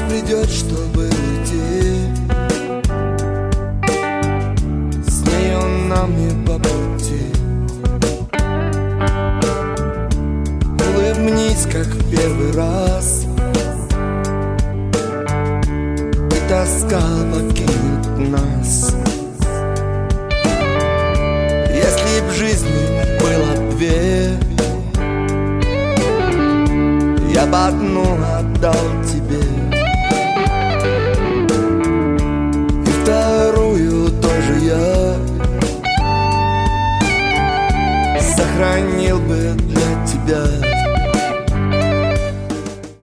придет, чтобы уйти, с нею нам не по пути. Улыбнись, как в первый раз, и тоска покинет нас. Если б жизни было две, я бы одну отдал тебе, и вторую тоже я сохранил бы для тебя.